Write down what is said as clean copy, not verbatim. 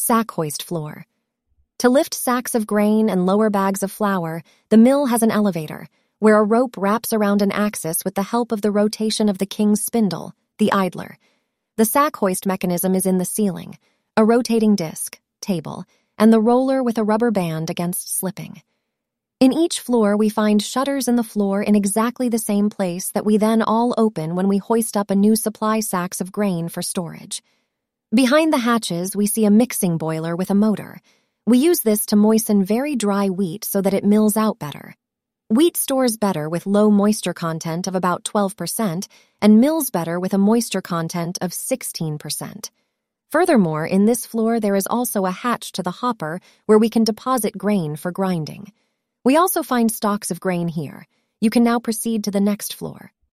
Sack hoist floor. To lift sacks of grain and lower bags of flour, the mill has an elevator, where a rope wraps around an axis with the help of the rotation of the king's spindle, the idler. The sack hoist mechanism is in the ceiling, a rotating disc, table, and the roller with a rubber band against slipping. In each floor, we find shutters in the floor in exactly the same place that we then all open when we hoist up a new supply sacks of grain for storage. Behind the hatches, we see a mixing boiler with a motor. We use this to moisten very dry wheat so that it mills out better. Wheat stores better with low moisture content of about 12% and mills better with a moisture content of 16%. Furthermore, in this floor there is also a hatch to the hopper where we can deposit grain for grinding. We also find stalks of grain here. You can now proceed to the next floor.